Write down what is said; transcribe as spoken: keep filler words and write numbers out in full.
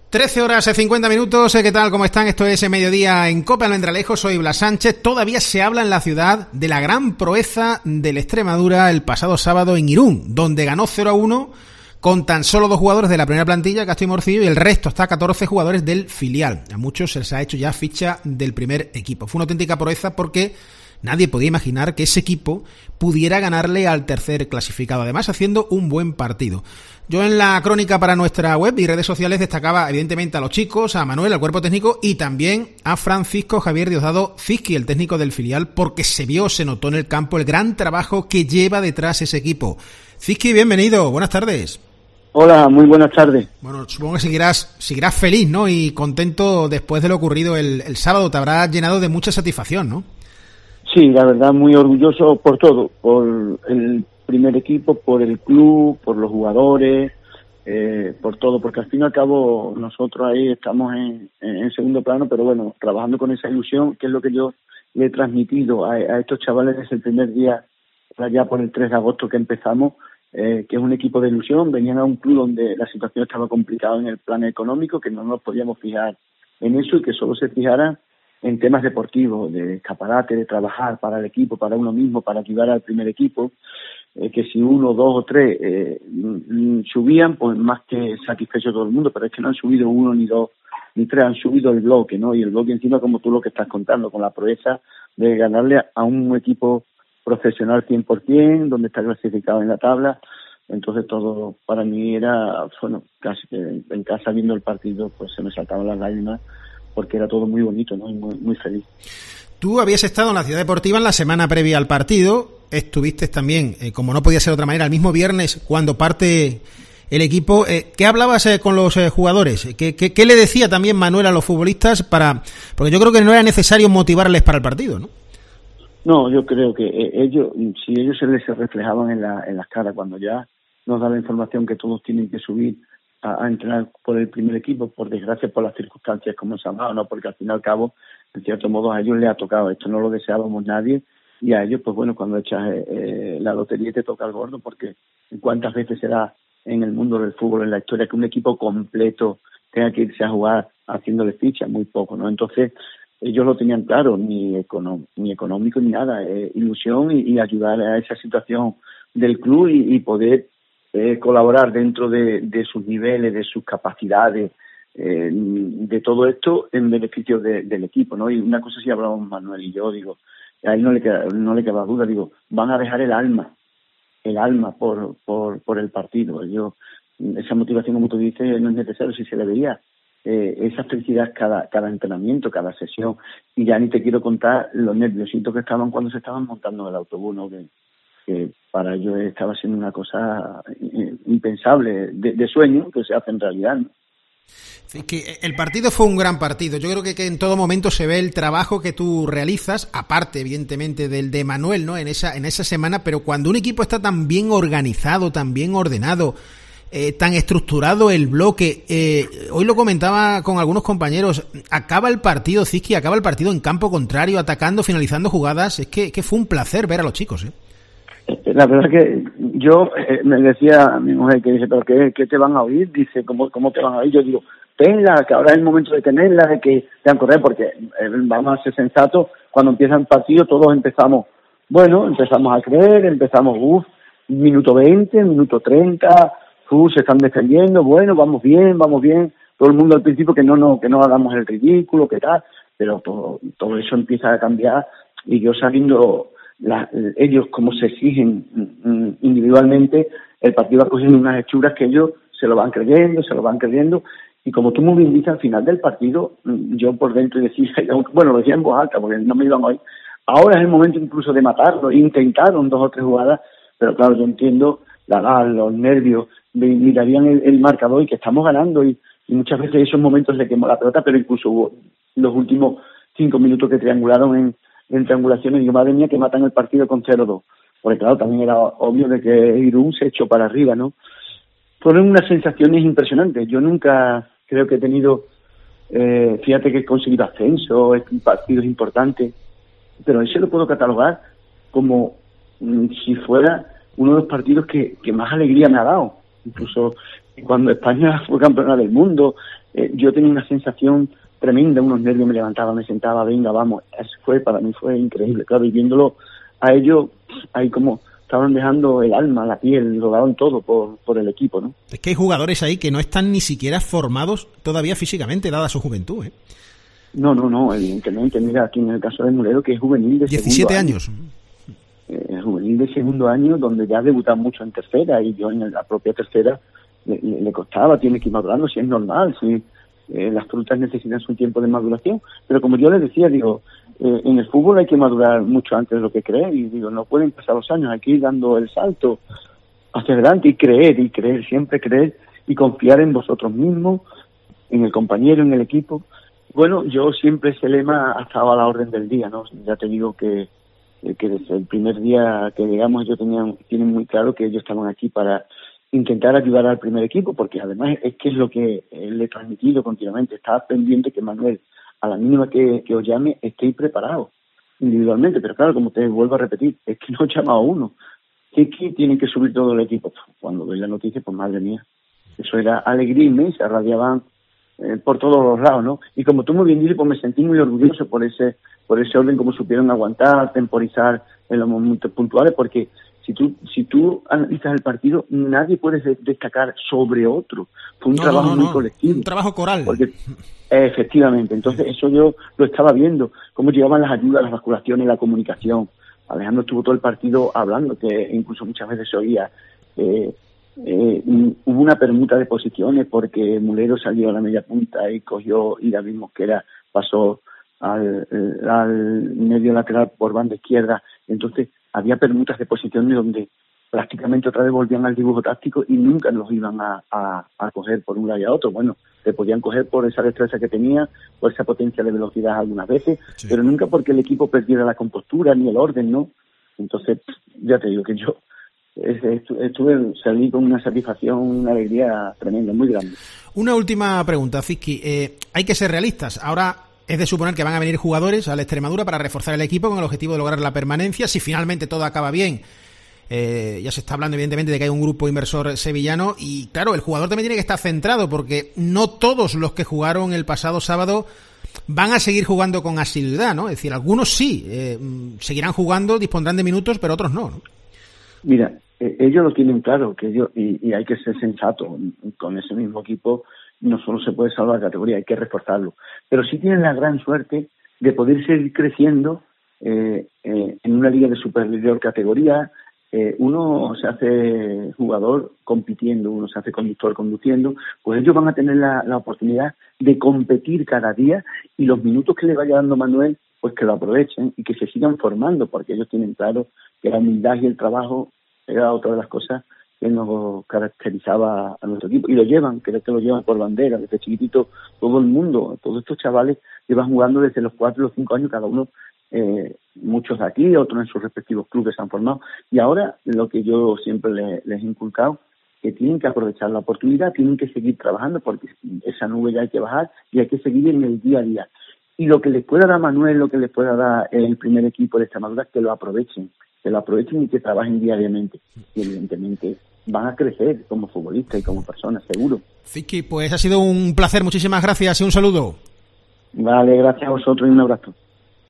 trece horas y cincuenta minutos, ¿qué tal? ¿Cómo están? Esto es Mediodía en Cope Almendralejo, soy Blas Sánchez. Todavía se habla en la ciudad de la gran proeza del Extremadura el pasado sábado en Irún, donde ganó cero a uno con tan solo dos jugadores de la primera plantilla, Castro y Morcillo, y el resto está catorce jugadores del filial. A muchos se les ha hecho ya ficha del primer equipo. Fue una auténtica proeza porque nadie podía imaginar que ese equipo pudiera ganarle al tercer clasificado, además haciendo un buen partido. Yo en la crónica para nuestra web y redes sociales destacaba evidentemente a los chicos, a Manuel, al cuerpo técnico y también a Francisco Javier Diosdado Zizki, el técnico del filial, porque se vio, se notó en el campo el gran trabajo que lleva detrás ese equipo. Zizki, bienvenido, buenas tardes. Hola, muy buenas tardes. Bueno, supongo que seguirás, seguirás feliz, ¿no? Y contento después de lo ocurrido el, el sábado, te habrá llenado de mucha satisfacción, ¿no? Sí, la verdad, muy orgulloso por todo, por el primer equipo, por el club, por los jugadores, eh, por todo, porque al fin y al cabo nosotros ahí estamos en, en segundo plano, pero bueno, trabajando con esa ilusión, que es lo que yo le he transmitido a, a estos chavales desde el primer día, ya por el tres de agosto que empezamos, eh, que es un equipo de ilusión. Venían a un club donde la situación estaba complicada en el plano económico, que no nos podíamos fijar en eso y que solo se fijaran en temas deportivos, de escaparate, de trabajar para el equipo, para uno mismo, para ayudar al primer equipo, eh, que si uno, dos o tres eh, subían, pues más que satisfecho todo el mundo, pero es que no han subido uno, ni dos, ni tres, han subido el bloque, ¿no? Y el bloque encima, como tú lo que estás contando, con la proeza de ganarle a un equipo profesional cien por ciento, donde está clasificado en la tabla. Entonces todo para mí era, bueno, casi que en casa viendo el partido, pues se me saltaban las lágrimas, porque era todo muy bonito, ¿no? Y muy, muy feliz. Tú habías estado en la Ciudad Deportiva en la semana previa al partido, estuviste también, eh, como no podía ser de otra manera, el mismo viernes cuando parte el equipo. Eh, ¿Qué hablabas eh, con los eh, jugadores? ¿Qué, qué, ¿Qué le decía también Manuel a los futbolistas para, porque yo creo que no era necesario motivarles para el partido, ¿no? No, yo creo que eh, ellos, si ellos se les reflejaban en, la, en las caras cuando ya nos da la información que todos tienen que subir a, a entrenar por el primer equipo, por desgracia, por las circunstancias como se han dado, ¿no? Porque al fin y al cabo, en cierto modo, a ellos les ha tocado. Esto no lo deseábamos nadie, y a ellos, pues bueno, cuando echas eh, la lotería te toca el gordo, porque cuántas veces será en el mundo del fútbol, en la historia, que un equipo completo tenga que irse a jugar haciéndole fichas, muy poco, ¿no? Entonces, ellos lo tenían claro, ni, econo- ni económico ni nada, eh, ilusión y, y ayudar a esa situación del club y, y poder eh, colaborar dentro de, de sus niveles, de sus capacidades, eh, de todo esto en beneficio de, del equipo, ¿no? Y una cosa sí hablamos Manuel y yo, digo, a él no le queda, no le queda duda, digo, van a dejar el alma, el alma por, por, por el partido. Yo, esa motivación, como tú dices, no es necesario, si se le veía. Eh, esa felicidad cada cada entrenamiento, cada sesión, y ya ni te quiero contar los nerviositos que estaban cuando se estaban montando en el autobús, ¿no? que, que para ellos estaba siendo una cosa impensable, de, de sueño, que se hace en realidad, ¿no? Es que el partido fue un gran partido. Yo creo que, que en todo momento se ve el trabajo que tú realizas, aparte evidentemente del de Manuel, ¿no? En esa en esa semana, pero cuando un equipo está tan bien organizado, tan bien ordenado, Eh, tan estructurado el bloque, eh, hoy lo comentaba con algunos compañeros, acaba el partido, Zizki, acaba el partido en campo contrario, atacando, finalizando jugadas. Es que, que fue un placer ver a los chicos, ¿eh? La verdad que yo eh, me decía a mi mujer que dice, pero ¿qué, qué te van a oír? Dice, ¿cómo, cómo te van a oír? Yo digo, tenla, que ahora es el momento de tenerla, de que te han correr, porque eh, vamos a ser sensatos, cuando empieza el partido todos empezamos, bueno, empezamos a creer, empezamos, uff, minuto veinte, minuto treinta, Uh, se están defendiendo, bueno, vamos bien, vamos bien, todo el mundo al principio que no no que no hagamos el ridículo, que tal, pero todo, todo eso empieza a cambiar, y yo sabiendo la, ellos cómo se exigen individualmente, el partido va cogiendo unas hechuras que ellos se lo van creyendo, se lo van creyendo, y como tú muy bien dices, al final del partido, yo por dentro decía, bueno, lo decía en voz alta, porque no me iban a oír, ahora es el momento incluso de matarlo, intentaron dos o tres jugadas, pero claro, yo entiendo la edad, los nervios, mirarían el, el marcador y que estamos ganando, y, y muchas veces esos momentos le quemó la pelota, pero incluso hubo los últimos cinco minutos que triangularon en, en triangulaciones, y digo, madre mía, que matan el partido con cero dos, porque claro, también era obvio de que Irún se echó para arriba, ¿no? Fueron unas sensaciones impresionantes. Yo nunca creo que he tenido, eh, fíjate que he conseguido ascenso, partidos importantes, pero ese lo puedo catalogar como mm, si fuera uno de los partidos que, que más alegría me ha dado. Incluso cuando España fue campeona del mundo, eh, yo tenía una sensación tremenda, unos nervios, me levantaba, me sentaba, venga, vamos, eso fue, para mí fue increíble, claro, y viéndolo a ellos, ahí como estaban dejando el alma, la piel, lo daban todo por, por el equipo, ¿no? Es que hay jugadores ahí que no están ni siquiera formados todavía físicamente, dada su juventud, ¿eh? No, no, no, evidentemente, mira, aquí en el caso de Mulero, que es juvenil de diecisiete segundo años. año. Eh, juvenil de segundo año, donde ya debuta mucho en tercera, y yo en la propia tercera le, le, le costaba, tiene que ir madurando, si es normal, si eh, las frutas necesitan su tiempo de maduración, pero como yo les decía, digo, eh, en el fútbol hay que madurar mucho antes de lo que creer, y digo, no pueden pasar los años, hay que ir dando el salto hacia adelante y creer, y creer, siempre creer, y confiar en vosotros mismos, en el compañero, en el equipo. Bueno, yo siempre ese lema ha estado a la orden del día, ¿no? Ya te digo que, que desde el primer día que llegamos ellos tenían, tienen muy claro que ellos estaban aquí para intentar ayudar al primer equipo, porque además es que es lo que le he transmitido continuamente. Estaba pendiente que Manuel, a la mínima que, que os llame, estéis preparados individualmente, pero claro, como te vuelvo a repetir, es que no he llamado a uno. ¿Qué tienen que subir todo el equipo? Cuando doy la noticia, pues madre mía, eso era alegría inmensa, radiaban Eh, por todos los lados, ¿no? Y como tú muy bien dices, pues me sentí muy orgulloso por ese por ese orden, como supieron aguantar, temporizar en los momentos puntuales, porque si tú si tú analizas el partido, nadie puede destacar sobre otro. Fue un no, trabajo no, no, muy no. colectivo. Un trabajo coral. Porque, eh, efectivamente, entonces eso yo lo estaba viendo, cómo llegaban las ayudas, las basculaciones, la comunicación. Alejandro estuvo todo el partido hablando, que incluso muchas veces se oía... Eh, Eh, hubo una permuta de posiciones porque Mulero salió a la media punta y cogió, y David Mosquera pasó al, al medio lateral por banda izquierda. Entonces había permutas de posiciones donde prácticamente otra vez volvían al dibujo táctico y nunca los iban a, a, a coger por un lado y a otro. Bueno, te podían coger por esa destreza que tenía, por esa potencia de velocidad algunas veces, sí, pero nunca porque el equipo perdiera la compostura ni el orden, ¿no? Entonces, ya te digo que yo estuve, salí con una satisfacción, una alegría tremenda, muy grande. Una última pregunta, Cizqui. Eh, hay que ser realistas. Ahora es de suponer que van a venir jugadores a la Extremadura para reforzar el equipo con el objetivo de lograr la permanencia. Si finalmente todo acaba bien, eh, ya se está hablando evidentemente de que hay un grupo inversor sevillano y claro, el jugador también tiene que estar centrado porque no todos los que jugaron el pasado sábado van a seguir jugando con asiduidad, ¿no? Es decir, algunos sí, eh, seguirán jugando, dispondrán de minutos, pero otros no, ¿no? Mira, eh, ellos lo tienen claro, que ellos, y, y hay que ser sensato, con ese mismo equipo no solo se puede salvar la categoría, hay que reforzarlo, pero sí tienen la gran suerte de poder seguir creciendo eh, eh, en una liga de superior categoría. Eh, uno se hace jugador compitiendo, uno se hace conductor conduciendo, pues ellos van a tener la, la oportunidad de competir cada día y los minutos que le vaya dando Manuel, pues que lo aprovechen y que se sigan formando, porque ellos tienen claro que la humildad y el trabajo era otra de las cosas que nos caracterizaba a nuestro equipo, y lo llevan, creo que lo llevan por bandera, desde chiquitito, todo el mundo, todos estos chavales llevan jugando desde los cuatro o los cinco años cada uno, eh, muchos de aquí, otros en sus respectivos clubes se han formado, y ahora lo que yo siempre les, les he inculcado, que tienen que aprovechar la oportunidad, tienen que seguir trabajando, porque esa nube ya hay que bajar y hay que seguir en el día a día. Y lo que les pueda dar Manuel, lo que les pueda dar el primer equipo de Extremadura, que lo aprovechen, que lo aprovechen y que trabajen diariamente. Y evidentemente van a crecer como futbolistas y como personas, seguro. Cizqui, pues ha sido un placer, muchísimas gracias y un saludo. Vale, gracias a vosotros y un abrazo.